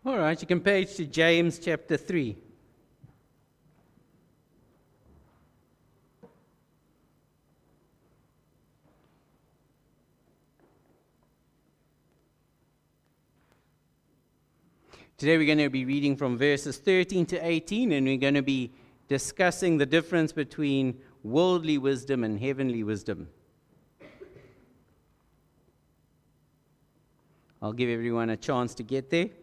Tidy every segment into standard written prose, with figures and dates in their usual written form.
All right, you can page to James chapter 3. Today we're going to be reading from verses 13 to 18, and we're going to be discussing the difference between worldly wisdom and heavenly wisdom. I'll give everyone a chance to get there.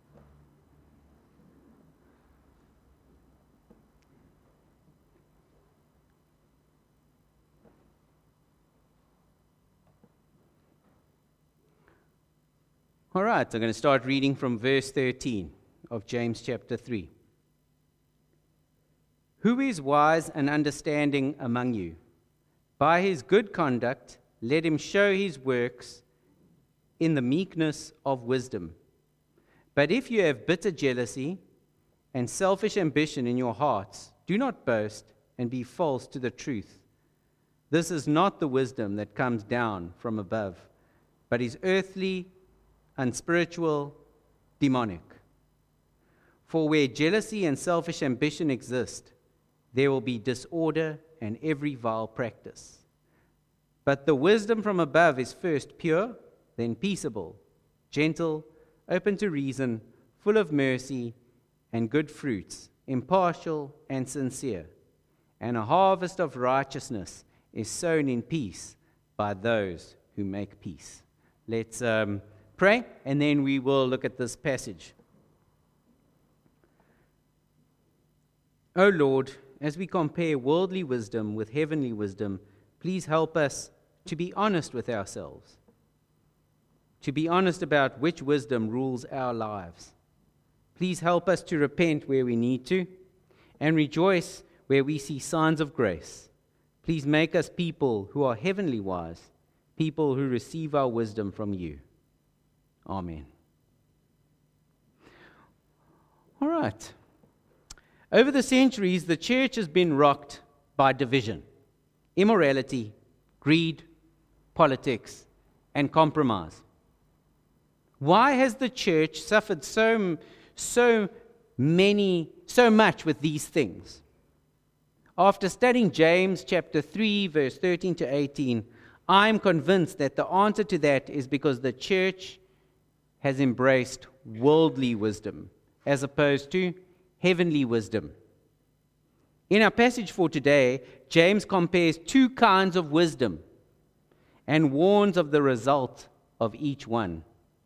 All right, I'm going to start reading from verse 13 of James chapter 3. Who is wise and understanding among you? By his good conduct, let him show his works in the meekness of wisdom. But if you have bitter jealousy and selfish ambition in your hearts, do not boast and be false to the truth. This is not the wisdom that comes down from above, but is earthly, unspiritual, demonic. For where jealousy and selfish ambition exist, there will be disorder and every vile practice. But the wisdom from above is first pure, then peaceable, gentle, open to reason, full of mercy and good fruits, impartial and sincere. And a harvest of righteousness is sown in peace by those who make peace. Let's pray, and then we will look at this passage. O Lord, as we compare worldly wisdom with heavenly wisdom, please help us to be honest with ourselves, to be honest about which wisdom rules our lives. Please help us to repent where we need to, and rejoice where we see signs of grace. Please make us people who are heavenly wise, people who receive our wisdom from you. Amen. All right. Over the centuries, the church has been rocked by division, immorality, greed, politics, and compromise. Why has the church suffered so much with these things? After studying James chapter 3, verse 13 to 18, I'm convinced that the answer to that is because the church has embraced worldly wisdom as opposed to heavenly wisdom. In our passage for today, James compares two kinds of wisdom and warns of the result of each one.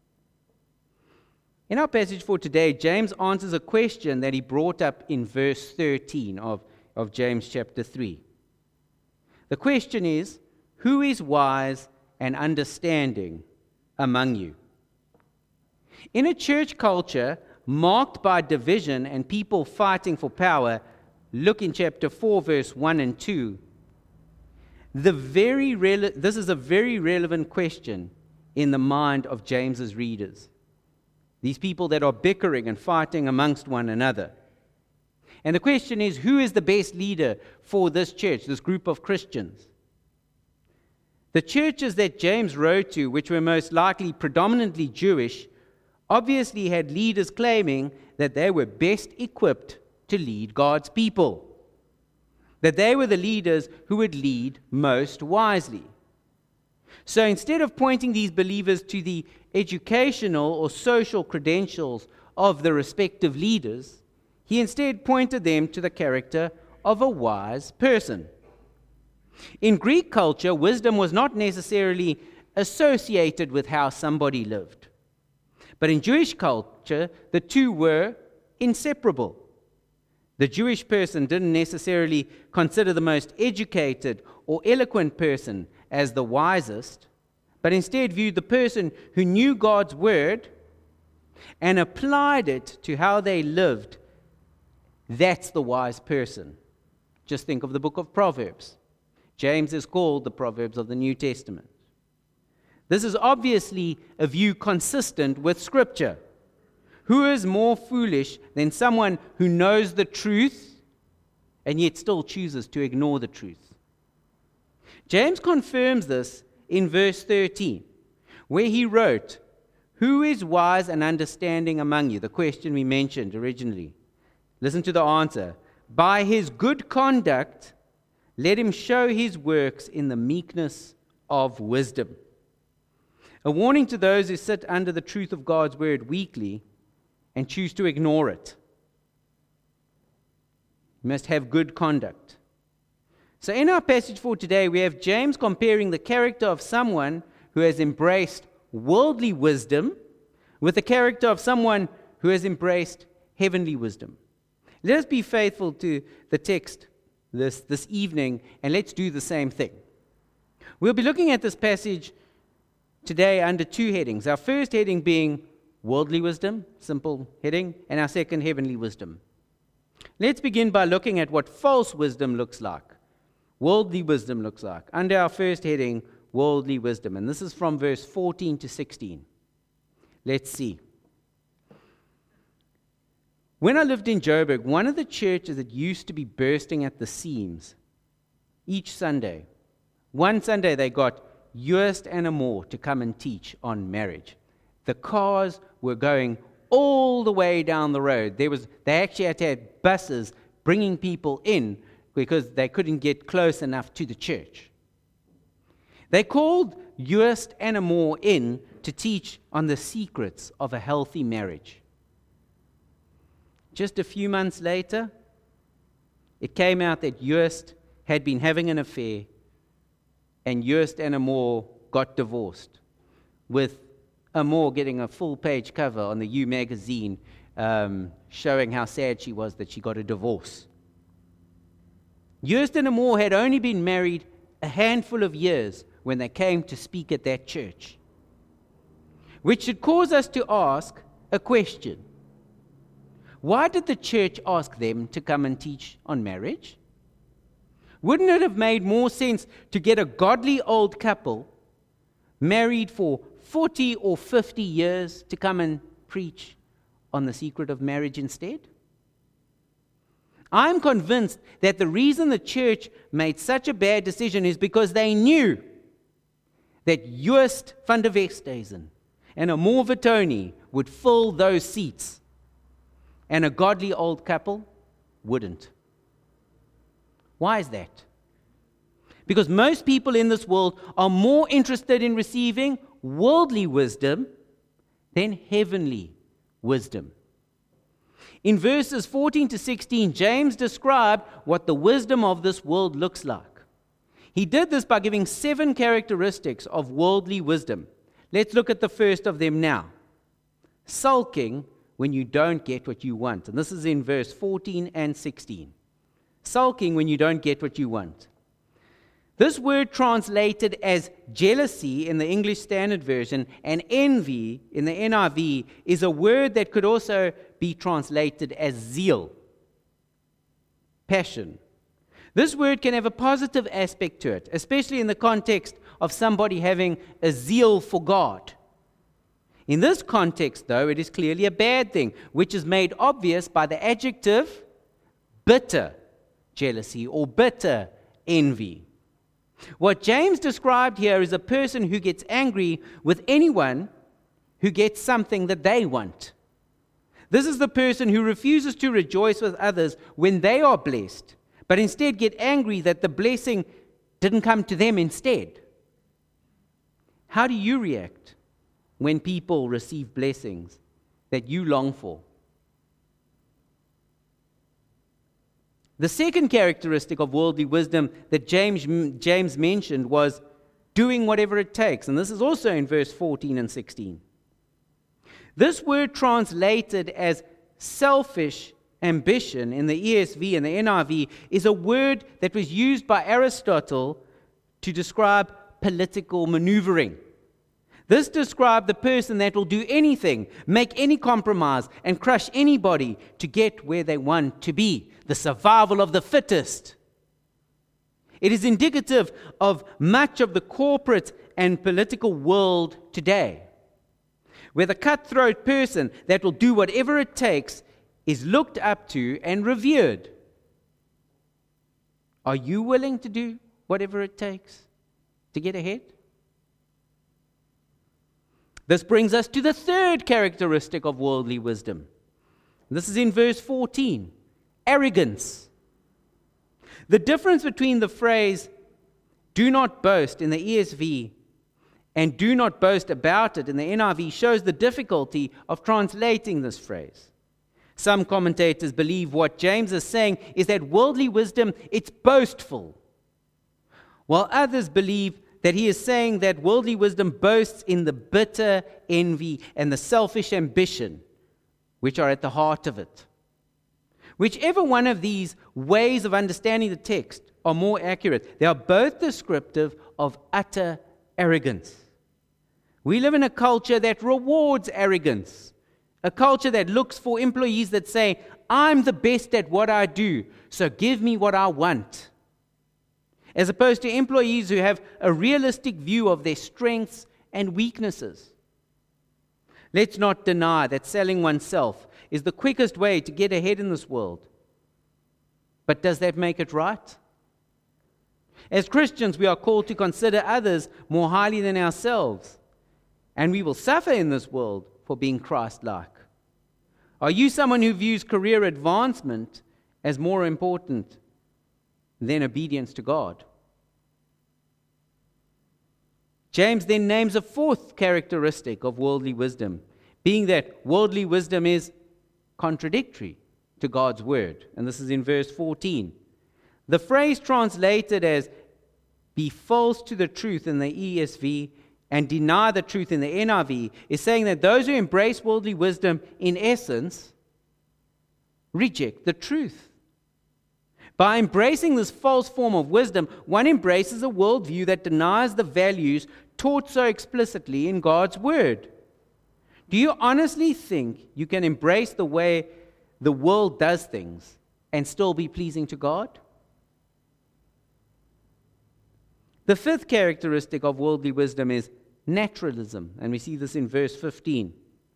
In our passage for today, James answers a question that he brought up in verse 13 of James chapter 3. The question is, who is wise and understanding among you? In a church culture marked by division and people fighting for power, look in chapter 4, verse 1 and 2. This is a very relevant question in the mind of James's readers. These people that are bickering and fighting amongst one another. And the question is, who is the best leader for this church, this group of Christians? The churches that James wrote to, which were most likely predominantly Jewish, obviously had leaders claiming that they were best equipped to lead God's people, that they were the leaders who would lead most wisely. So instead of pointing these believers to the educational or social credentials of the respective leaders, he instead pointed them to the character of a wise person. In Greek culture, wisdom was not necessarily associated with how somebody lived. But in Jewish culture, the two were inseparable. The Jewish person didn't necessarily consider the most educated or eloquent person as the wisest, but instead viewed the person who knew God's word and applied it to how they lived. That's the wise person. Just think of the book of Proverbs. James is called the Proverbs of the New Testament. This is obviously a view consistent with Scripture. Who is more foolish than someone who knows the truth and yet still chooses to ignore the truth? James confirms this in verse 13, where he wrote, Who is wise and understanding among you? The question we mentioned originally. Listen to the answer. By his good conduct, let him show his works in the meekness of wisdom. A warning to those who sit under the truth of God's word weakly and choose to ignore it. You must have good conduct. So in our passage for today, we have James comparing the character of someone who has embraced worldly wisdom with the character of someone who has embraced heavenly wisdom. Let us be faithful to the text this evening, and let's do the same thing. We'll be looking at this passage today under two headings. Our first heading being worldly wisdom, simple heading, and our second, heavenly wisdom. Let's begin by looking at what false wisdom looks like. Worldly wisdom looks like. Under our first heading, worldly wisdom. And this is from verse 14 to 16. Let's see. When I lived in Joburg, one of the churches that used to be bursting at the seams each Sunday, one Sunday they got Joost and Amor to come and teach on marriage. The cars were going all the way down the road. They actually had to have buses bringing people in because they couldn't get close enough to the church. They called Joost and Amor in to teach on the secrets of a healthy marriage. Just a few months later, it came out that Joost had been having an affair, and Joost and Amor got divorced, with Amor getting a full-page cover on the U magazine showing how sad she was that she got a divorce. Joost and Amor had only been married a handful of years when they came to speak at that church, which should cause us to ask a question. Why did the church ask them to come and teach on marriage? Wouldn't it have made more sense to get a godly old couple married for 40 or 50 years to come and preach on the secret of marriage instead? I'm convinced that the reason the church made such a bad decision is because they knew that Joost van der Westhuizen and Amor Vitoni would fill those seats, and a godly old couple wouldn't. Why is that? Because most people in this world are more interested in receiving worldly wisdom than heavenly wisdom. In verses 14 to 16, James described what the wisdom of this world looks like. He did this by giving 7 characteristics of worldly wisdom. Let's look at the first of them now. Sulking when you don't get what you want. And this is in verse 14 and 16. Sulking when you don't get what you want. This word translated as jealousy in the English Standard Version and envy in the NIV is a word that could also be translated as zeal, passion. This word can have a positive aspect to it, especially in the context of somebody having a zeal for God. In this context, though, it is clearly a bad thing, which is made obvious by the adjective bitter jealousy or bitter envy. What James described here is a person who gets angry with anyone who gets something that they want. This is the person who refuses to rejoice with others when they are blessed, but instead get angry that the blessing didn't come to them instead. How do you react when people receive blessings that you long for? The second characteristic of worldly wisdom that James mentioned was doing whatever it takes. And this is also in verse 14 and 16. This word translated as selfish ambition in the ESV and the NIV is a word that was used by Aristotle to describe political maneuvering. This described the person that will do anything, make any compromise, and crush anybody to get where they want to be. The survival of the fittest. It is indicative of much of the corporate and political world today, where the cutthroat person that will do whatever it takes is looked up to and revered. Are you willing to do whatever it takes to get ahead? This brings us to the third characteristic of worldly wisdom. This is in verse 14. Arrogance. The difference between the phrase, do not boast in the ESV, and do not boast about it in the NIV shows the difficulty of translating this phrase. Some commentators believe what James is saying is that worldly wisdom, it's boastful, while others believe that he is saying that worldly wisdom boasts in the bitter envy and the selfish ambition which are at the heart of it. Whichever one of these ways of understanding the text are more accurate, they are both descriptive of utter arrogance. We live in a culture that rewards arrogance, a culture that looks for employees that say, I'm the best at what I do, so give me what I want. As opposed to employees who have a realistic view of their strengths and weaknesses. Let's not deny that selling oneself is the quickest way to get ahead in this world. But does that make it right? As Christians, we are called to consider others more highly than ourselves, and we will suffer in this world for being Christ-like. Are you someone who views career advancement as more important than obedience to God? James then names a fourth characteristic of worldly wisdom, being that worldly wisdom is contradictory to God's word. And this is in verse 14. The phrase translated as be false to the truth in the ESV and deny the truth in the NIV is saying that those who embrace worldly wisdom, in essence, reject the truth. By embracing this false form of wisdom, one embraces a worldview that denies the values taught so explicitly in God's word. Do you honestly think you can embrace the way the world does things and still be pleasing to God? The fifth characteristic of worldly wisdom is naturalism, and we see this in verse 15.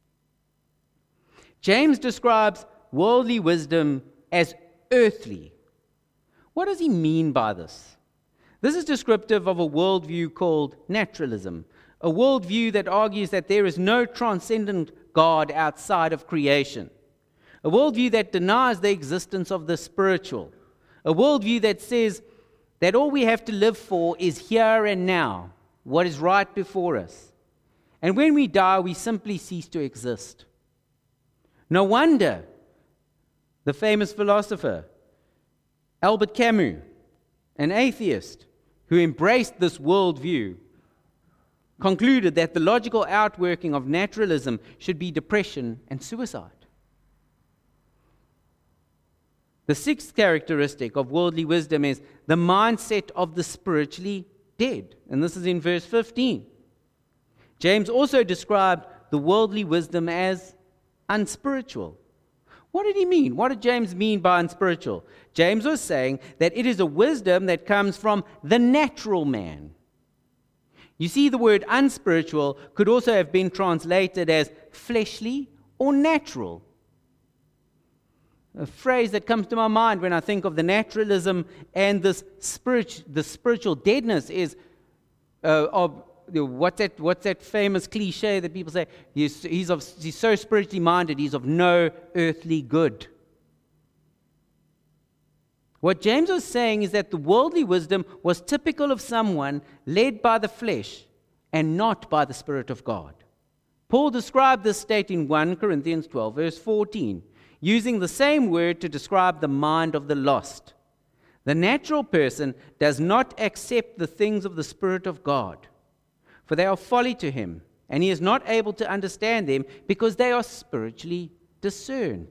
James describes worldly wisdom as earthly. What does he mean by this? This is descriptive of a worldview called naturalism, a worldview that argues that there is no transcendent God outside of creation, a worldview that denies the existence of the spiritual, a worldview that says that all we have to live for is here and now, what is right before us. And when we die, we simply cease to exist. No wonder the famous philosopher Albert Camus, an atheist who embraced this worldview, concluded that the logical outworking of naturalism should be depression and suicide. The sixth characteristic of worldly wisdom is the mindset of the spiritually dead. And this is in verse 15. James also described the worldly wisdom as unspiritual. What did he mean? What did James mean by unspiritual? James was saying that it is a wisdom that comes from the natural man. You see, the word unspiritual could also have been translated as fleshly or natural. A phrase that comes to my mind when I think of the naturalism and the spiritual deadness is what's that famous cliche that people say? He's so spiritually minded, he's of no earthly good. What James was saying is that the worldly wisdom was typical of someone led by the flesh and not by the Spirit of God. Paul described this state in 1 Corinthians 12, verse 14, using the same word to describe the mind of the lost. The natural person does not accept the things of the Spirit of God, for they are folly to him, and he is not able to understand them because they are spiritually discerned.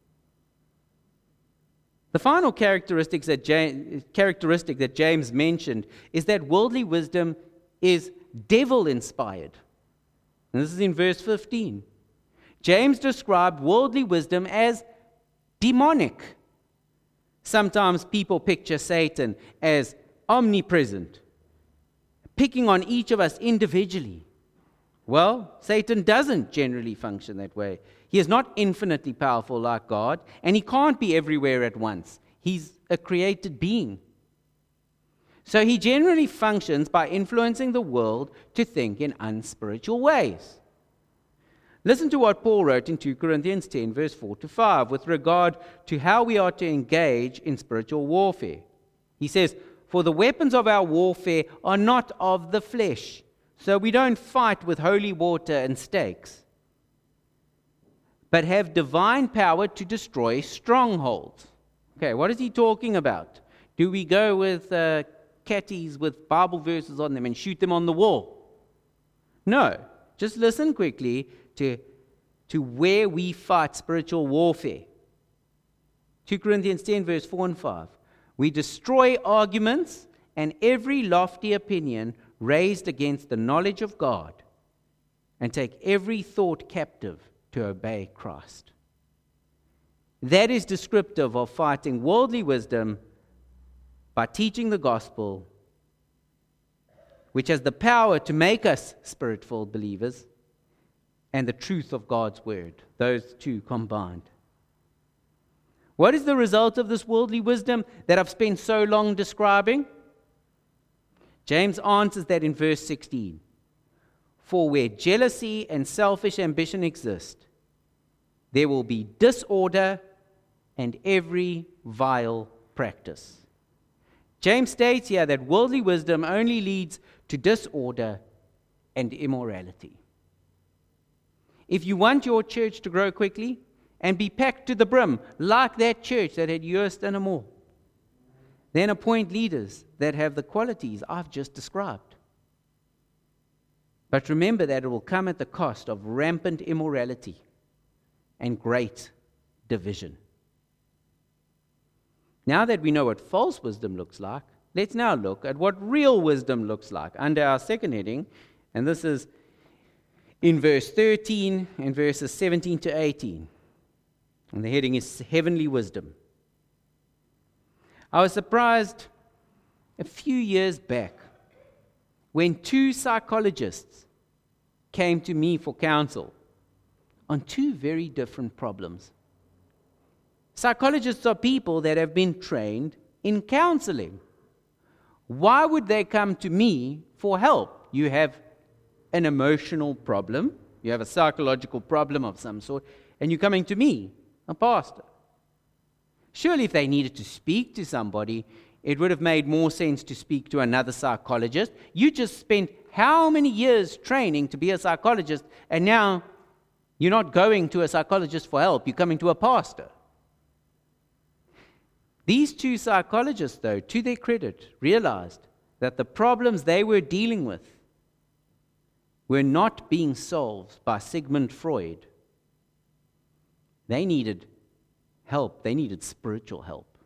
The final characteristic that James mentioned is that worldly wisdom is devil-inspired. And this is in verse 15. James described worldly wisdom as demonic. Sometimes people picture Satan as omnipresent, picking on each of us individually. Well, Satan doesn't generally function that way. He is not infinitely powerful like God, and he can't be everywhere at once. He's a created being. So he generally functions by influencing the world to think in unspiritual ways. Listen to what Paul wrote in 2 Corinthians 10, verse 4 to 5, with regard to how we are to engage in spiritual warfare. He says, "For the weapons of our warfare are not of the flesh, so we don't fight with holy water and stakes, but have divine power to destroy strongholds." Okay, what is he talking about? Do we go with catties with Bible verses on them and shoot them on the wall? No. Just listen quickly to where we fight spiritual warfare. 2 Corinthians 10, verse 4 and 5. "We destroy arguments and every lofty opinion raised against the knowledge of God, and take every thought captive to obey Christ." That is descriptive of fighting worldly wisdom by teaching the gospel, which has the power to make us spirit-filled believers, and the truth of God's word, those two combined. What is the result of this worldly wisdom that I've spent so long describing? James answers that in verse 16. "For where jealousy and selfish ambition exist, there will be disorder and every vile practice." James states here that worldly wisdom only leads to disorder and immorality. If you want your church to grow quickly and be packed to the brim, like that church that had Joost in a mall, then appoint leaders that have the qualities I've just described. But remember that it will come at the cost of rampant immorality and great division. Now that we know what false wisdom looks like, let's now look at what real wisdom looks like under our second heading, and this is in verse 13 and verses 17 to 18. And the heading is Heavenly Wisdom. I was surprised a few years back when two psychologists came to me for counsel on two very different problems. Psychologists are people that have been trained in counseling. Why would they come to me for help? You have an emotional problem, you have a psychological problem of some sort, and you're coming to me, a pastor. Surely if they needed to speak to somebody, it would have made more sense to speak to another psychologist. You just spent how many years training to be a psychologist, and now you're not going to a psychologist for help, you're coming to a pastor. These two psychologists, though, to their credit, realized that the problems they were dealing with were not being solved by Sigmund Freud. They needed help. They needed spiritual help.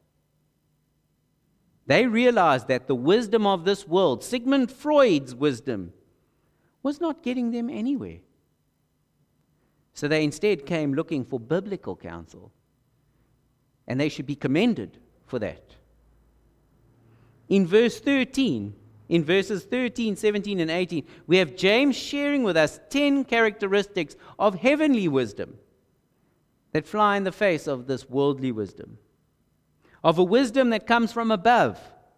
They realized that the wisdom of this world, Sigmund Freud's wisdom, was not getting them anywhere. So they instead came looking for biblical counsel, and they should be commended for that. In verses 13, 17, and 18, we have James sharing with us 10 characteristics of heavenly wisdom that fly in the face of this worldly wisdom, of a wisdom that comes from above.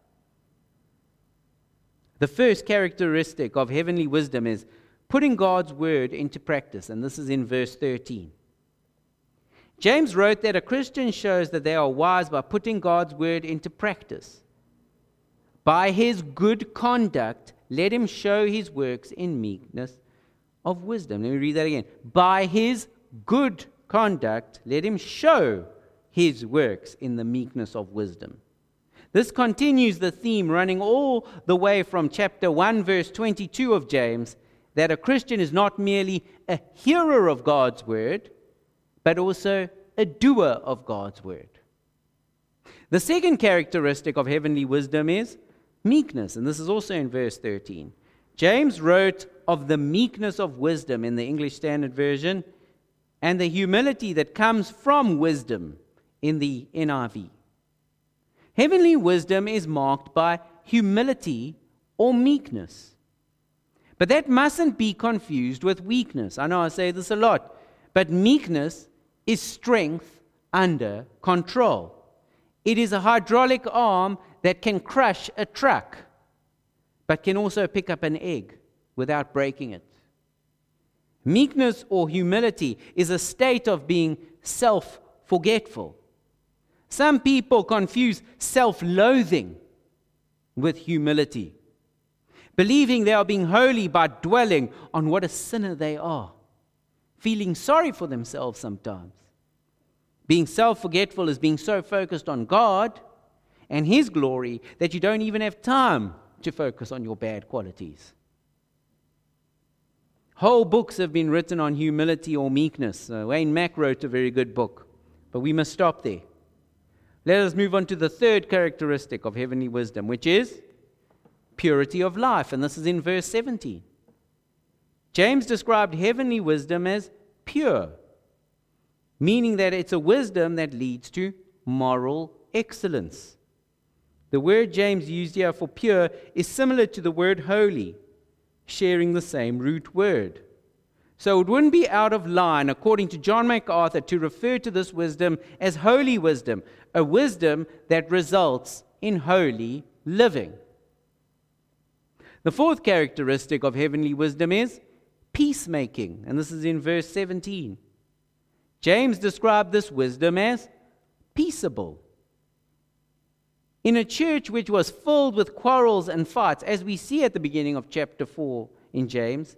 The first characteristic of heavenly wisdom is putting God's word into practice, and this is in verse 13. James wrote that a Christian shows that they are wise by putting God's word into practice. By his good conduct, let him show his works in meekness of wisdom. Let me read that again. By his good conduct, let him show his works in the meekness of wisdom. This continues the theme running all the way from chapter 1, verse 22 of James, that a Christian is not merely a hearer of God's word, but also a doer of God's word. The second characteristic of heavenly wisdom is meekness, and this is also in verse 13. James wrote of the meekness of wisdom in the English Standard Version and the humility that comes from wisdom in the NIV. Heavenly wisdom is marked by humility or meekness. But that mustn't be confused with weakness. I know I say this a lot, but meekness is strength under control. It is a hydraulic arm that can crush a truck, but can also pick up an egg without breaking it. Meekness or humility is a state of being self-forgetful. Some people confuse self-loathing with humility, believing they are being holy by dwelling on what a sinner they are, feeling sorry for themselves sometimes. Being self-forgetful is being so focused on God and His glory that you don't even have time to focus on your bad qualities. Whole books have been written on humility or meekness. Wayne Mack wrote a very good book, but we must stop there. Let us move on to the third characteristic of heavenly wisdom, which is purity of life, and this is in verse 17. James described heavenly wisdom as pure, meaning that it's a wisdom that leads to moral excellence. The word James used here for pure is similar to the word holy, sharing the same root word. So it wouldn't be out of line, according to John MacArthur, to refer to this wisdom as holy wisdom, a wisdom that results in holy living. The fourth characteristic of heavenly wisdom is peacemaking, and this is in verse 17. James described this wisdom as peaceable. In a church which was filled with quarrels and fights, as we see at the beginning of chapter 4 in James,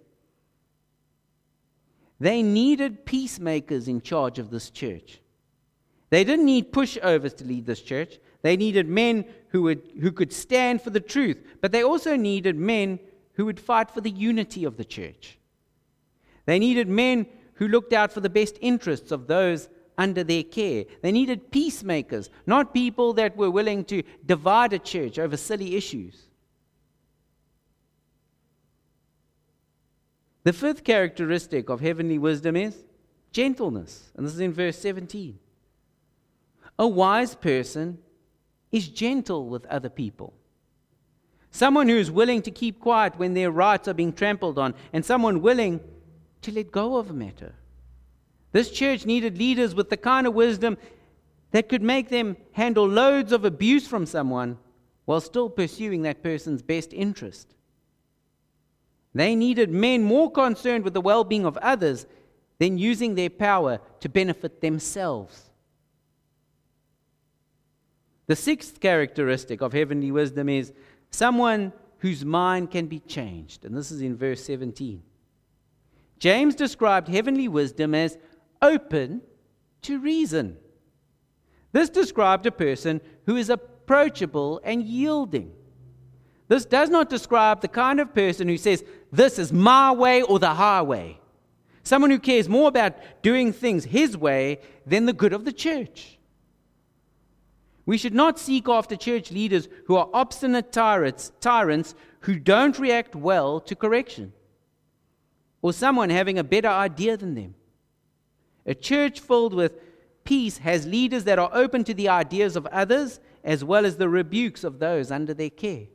they needed peacemakers in charge of this church. They didn't need pushovers to lead this church. They needed men who could stand for the truth, but they also needed men who would fight for the unity of the church. They needed men who looked out for the best interests of those under their care. They needed peacemakers, not people that were willing to divide a church over silly issues. The fifth characteristic of heavenly wisdom is gentleness, and this is in verse 17. A wise person is gentle with other people. Someone who is willing to keep quiet when their rights are being trampled on, and someone willing to let go of a matter. This church needed leaders with the kind of wisdom that could make them handle loads of abuse from someone while still pursuing that person's best interest. They needed men more concerned with the well-being of others than using their power to benefit themselves. The sixth characteristic of heavenly wisdom is someone whose mind can be changed, and this is in verse 17. James described heavenly wisdom as open to reason. This described a person who is approachable and yielding. This does not describe the kind of person who says, this is my way or the highway. Someone who cares more about doing things his way than the good of the church. We should not seek after church leaders who are obstinate tyrants who don't react well to correction, or someone having a better idea than them. A church filled with peace has leaders that are open to the ideas of others as well as the rebukes of those under their care.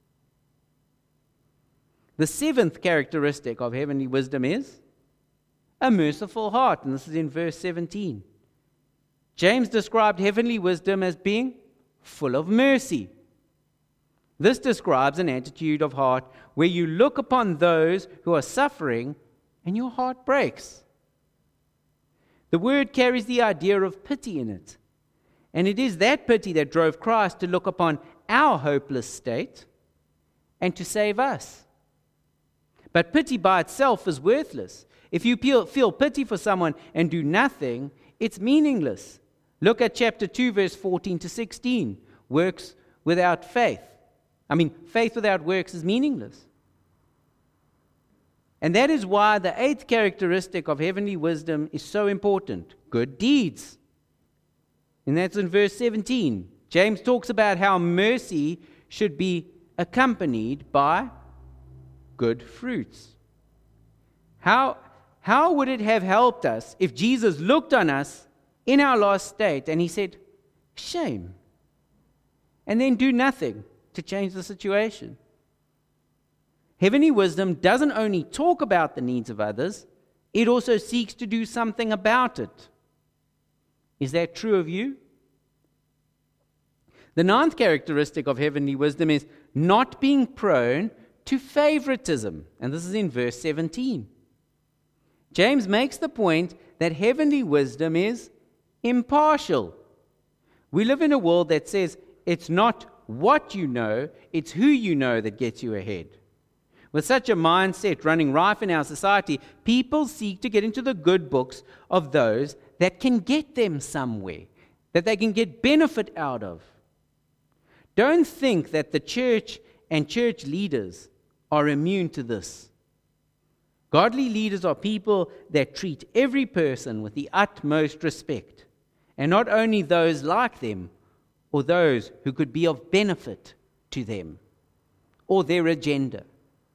The seventh characteristic of heavenly wisdom is a merciful heart, and this is in verse 17. James described heavenly wisdom as being full of mercy. This describes an attitude of heart where you look upon those who are suffering and your heart breaks. The word carries the idea of pity in it, and it is that pity that drove Christ to look upon our hopeless state and to save us. But pity by itself is worthless. If you feel pity for someone and do nothing, it's meaningless. Look at chapter 2, verse 14 to 16. Works without faith. Faith without works is meaningless. And that is why the eighth characteristic of heavenly wisdom is so important. Good deeds. And that's in verse 17. James talks about how mercy should be accompanied by good fruits. How would it have helped us if Jesus looked on us in our lost state and he said, shame, and then do nothing to change the situation? Heavenly wisdom doesn't only talk about the needs of others, it also seeks to do something about it. Is that true of you? The ninth characteristic of heavenly wisdom is not being prone to favoritism, and this is in verse 17. James makes the point that heavenly wisdom is impartial. We live in a world that says it's not what you know, it's who you know that gets you ahead. With such a mindset running rife in our society, people seek to get into the good books of those that can get them somewhere, that they can get benefit out of. Don't think that the church and church leaders are immune to this. Godly leaders are people that treat every person with the utmost respect, and not only those like them, or those who could be of benefit to them or their agenda.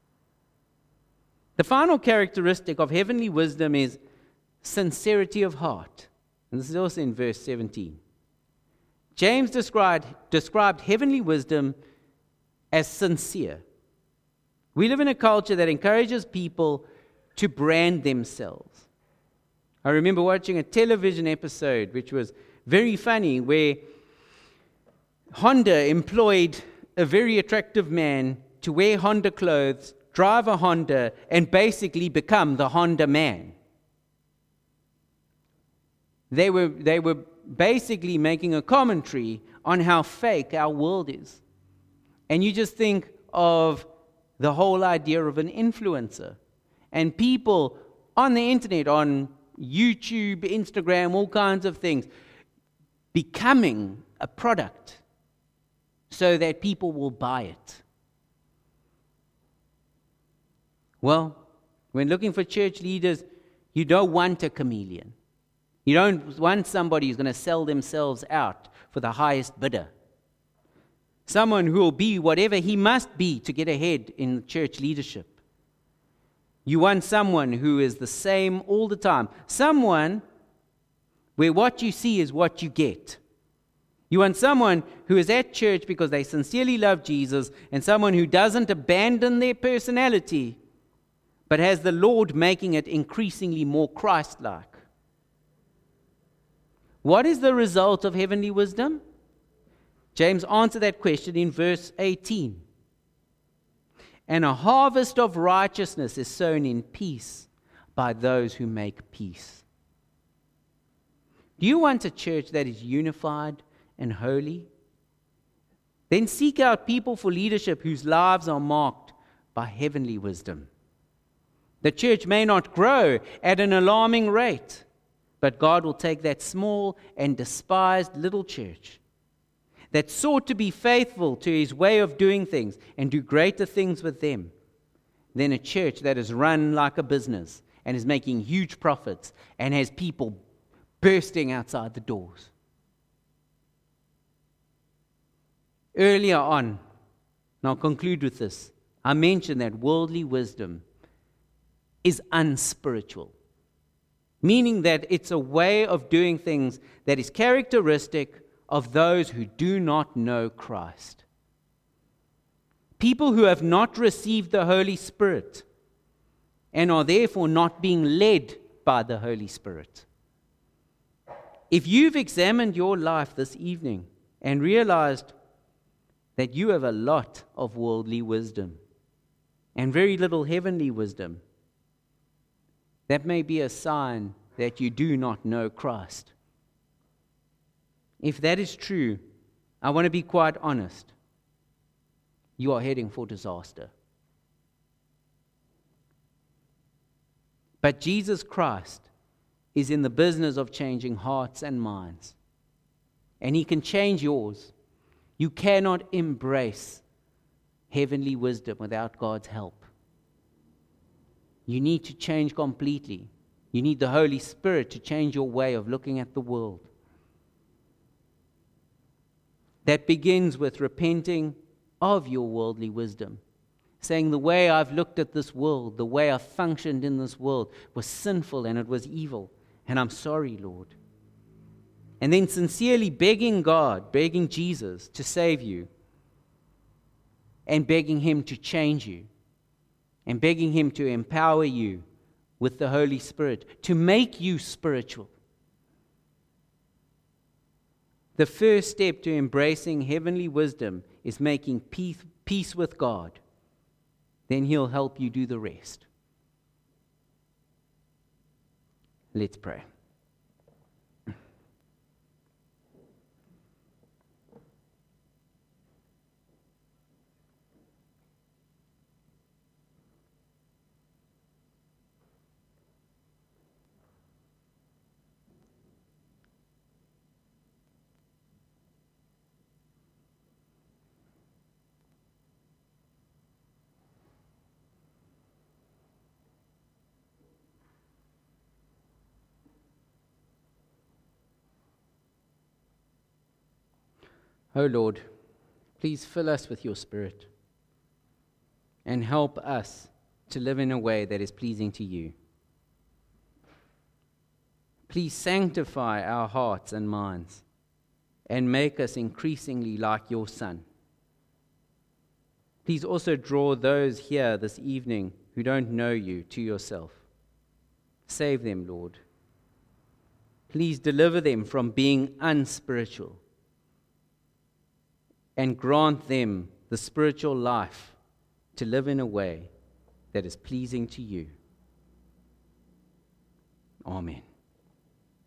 The final characteristic of heavenly wisdom is sincerity of heart. And this is also in verse 17. James described heavenly wisdom as sincere. We live in a culture that encourages people to brand themselves. I remember watching a television episode which was very funny, where Honda employed a very attractive man to wear Honda clothes, drive a Honda, and basically become the Honda man. They were basically making a commentary on how fake our world is. And you just think of the whole idea of an influencer. And people on the internet, on YouTube, Instagram, all kinds of things, becoming a product so that people will buy it. Well, when looking for church leaders, you don't want a chameleon. You don't want somebody who's going to sell themselves out for the highest bidder. Someone who will be whatever he must be to get ahead in church leadership. You want someone who is the same all the time. Someone where what you see is what you get. You want someone who is at church because they sincerely love Jesus, and someone who doesn't abandon their personality, but has the Lord making it increasingly more Christ-like. What is the result of heavenly wisdom? James answered that question in verse 18. And a harvest of righteousness is sown in peace by those who make peace. Do you want a church that is unified and holy? Then seek out people for leadership whose lives are marked by heavenly wisdom. The church may not grow at an alarming rate, but God will take that small and despised little church that sought to be faithful to his way of doing things and do greater things with them than a church that is run like a business and is making huge profits and has people bursting outside the doors. Earlier on, and I'll conclude with this, I mentioned that worldly wisdom is unspiritual, meaning that it's a way of doing things that is characteristic of those who do not know Christ. People who have not received the Holy Spirit and are therefore not being led by the Holy Spirit. If you've examined your life this evening and realized that you have a lot of worldly wisdom and very little heavenly wisdom, that may be a sign that you do not know Christ. If that is true, I want to be quite honest. You are heading for disaster. But Jesus Christ is in the business of changing hearts and minds. And he can change yours. You cannot embrace heavenly wisdom without God's help. You need to change completely. You need the Holy Spirit to change your way of looking at the world. That begins with repenting of your worldly wisdom. Saying, the way I've looked at this world, the way I've functioned in this world was sinful and it was evil. And I'm sorry, Lord. And then sincerely begging God, begging Jesus to save you. And begging him to change you. And begging him to empower you with the Holy Spirit, to make you spiritual. The first step to embracing heavenly wisdom is making peace with God. Then he'll help you do the rest. Let's pray. O Lord, please fill us with your Spirit and help us to live in a way that is pleasing to you. Please sanctify our hearts and minds and make us increasingly like your Son. Please also draw those here this evening who don't know you to yourself. Save them, Lord. Please deliver them from being unspiritual and grant them the spiritual life to live in a way that is pleasing to you. Amen.